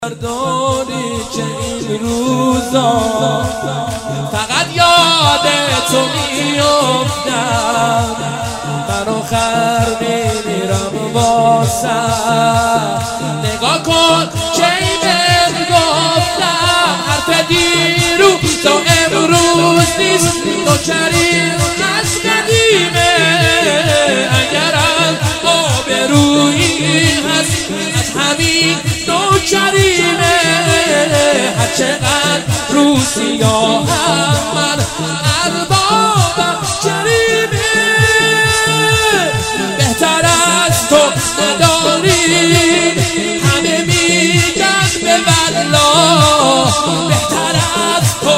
داری که این روزا فقط یاد تو میافتم، من آخر میمیرم واسه. نگاه کن که این بهت گفتم، حرف دیروز تا امروز نیست، نوکریم از قدیمه. اگر از آبرویی هست از همین نوکریمه، هر چقدر رو سیاهم من اربابم کریمه. بهتر از تو نداری، همه میگن به والله. بهتر از تو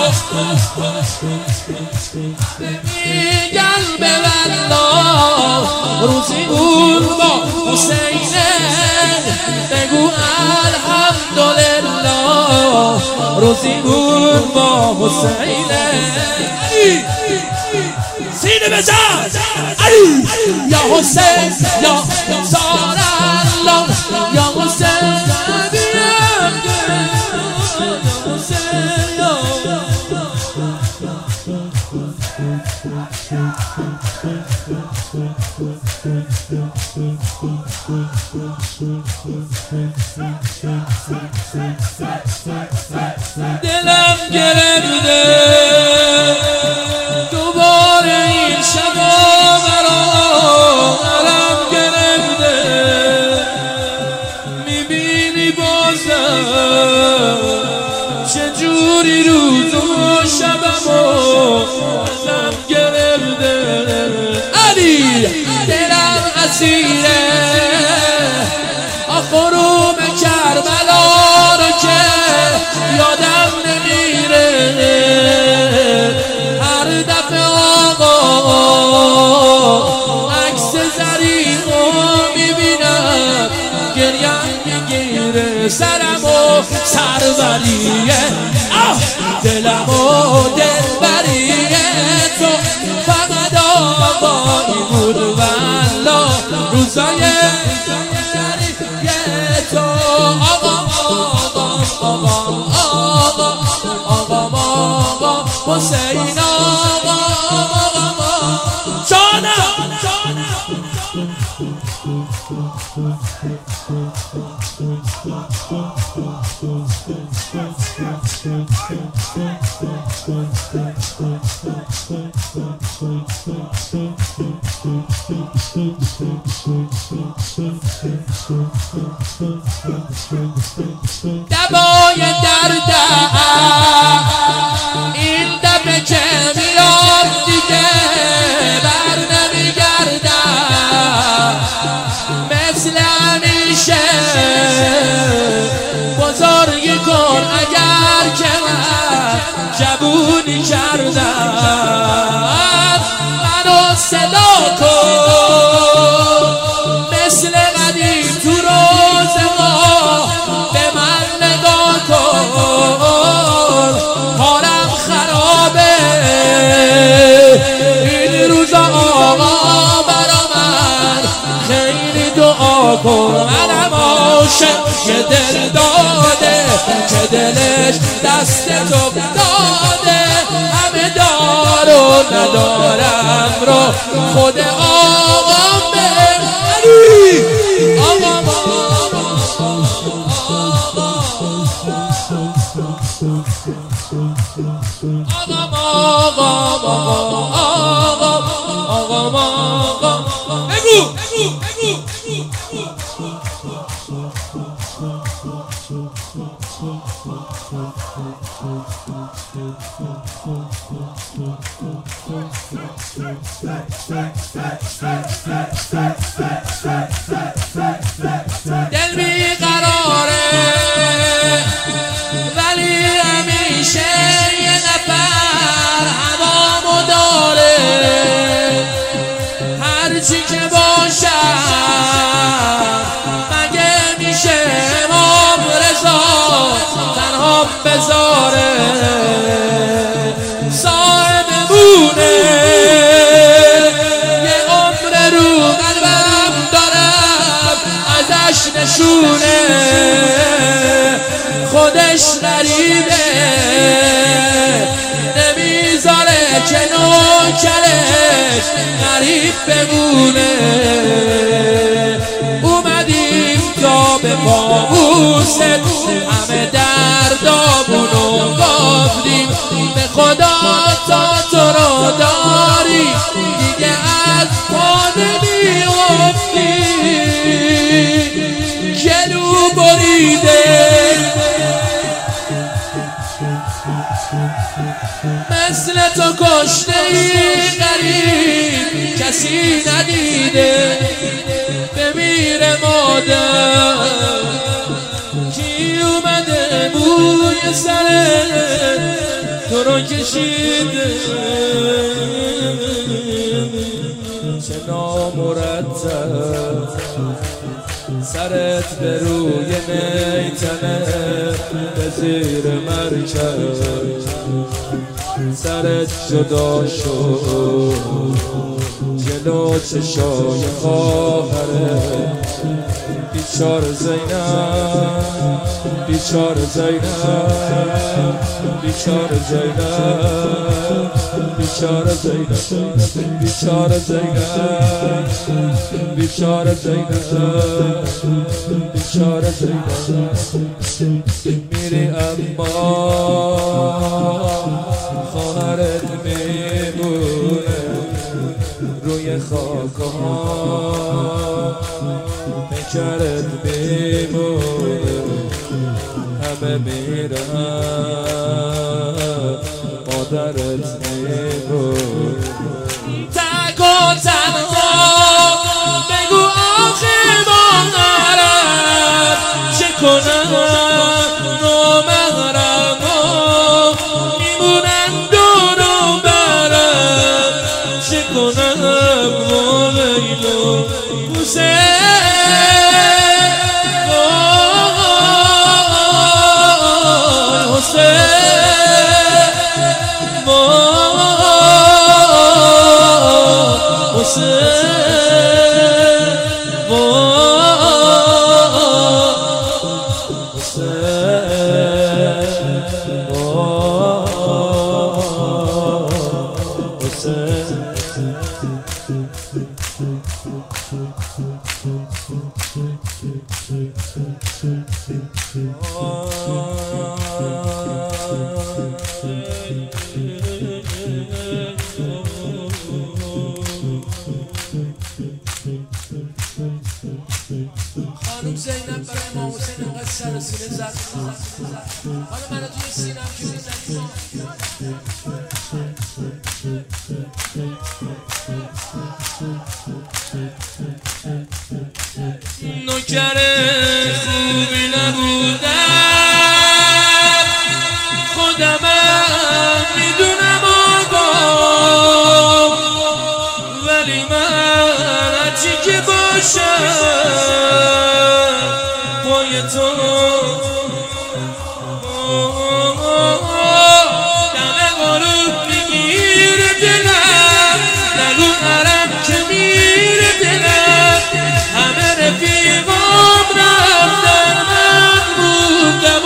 همه میگن به والله. روزی اون با حسینه بگو الحمدلله. روزی اون با حسینه سینه بزن علی یا حسین یا زار الله یا حسین دلم گرفته دوباره این شبا برام گرفته. میبینی بازم چجوری روز و شبمو ازم گرفته. علی دلم اسیره غروب کربلا رو که یادم نمیره. هر دفعه آقا عکس زریقو میبینم گریم میگیره. سرم و سروریه دلم و دلبریه تو فقط آقایی بود والله. روزای حسین آقا جانم دبای دردم این دفعه که میاد دیگه بر نمیگردم. مثل همیشه بزرگی کن اگر که من جوونی کردم. منو صدا کن مثل قدیم تو روزگار به من نگاه کن. حالم خرابه این روزا آقا برا من خیلی دعا کن. منم عاشق که دل داده که دلش دست تو داده. همه دار و ندارم رو خود آقا بگری. آقا بگو دل بیقراره ولی همیشه یه نفر هوامو داره. هرچی که باشم مگه میشه امام رضا تنها بذاره. صاحب بونه یه عمر رو قلبم دارم ازش نشونه. خودش غریبه، نمیذاره که نوکرش غریب بمونه. اومدیم تا به پابوست همه دردامونو گفتیم، به خدا تا تو رو داری دیگه از پا نمیافتی. گلو بریده مثل تو کشته ای غریب کسی ندیده، بمیره مادر کی اومده موی سر تو رو کشیده. چه نامرتب سرت به روی میتنه، به زیر مرکب سرت جدا شد، جلو چشای خواهره. بیچاره زینب، بیچاره زینب، بیچاره زینب، بیچاره زینب، بیچاره زینب، بیچاره زینب، بیچاره زینب. میری اما خواهرت میمونه روی خاک‌ها، پیکرت میمونه همه میرن، مادرت میمونه. تک و تنها بگو آخه مادرم چه کنم، نامحرما میمونن دور و برم، چه کنم ویلو خانم زینب برای امام حسین انقدر سر و سینه زد. حالا منو توی سینم که میزنی نوکر خوبی نبودم، خودمم میدونم آقا، ولی من هرچی که باشم پای تو دم غروب میگیره دلم، نگو حرم که میره دلم، همه رفیقام رفتن من موندم و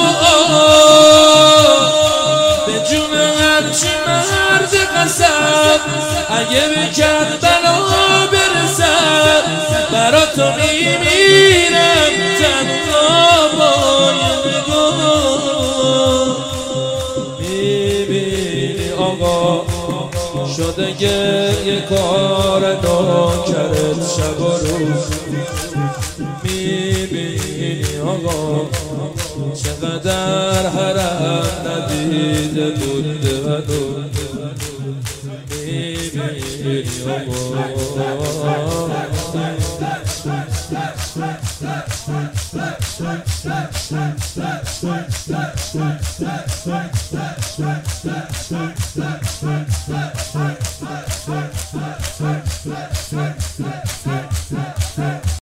به جون هرچی مرد قسم اگه به کربلا برسم برا تو میمیرم تنها با یه نگاه. میبینی آقا شده گریه کار نوکرت شب و روز، میبینی آقا چقدر حرم ندیده بوده و دوده، میبینی آقا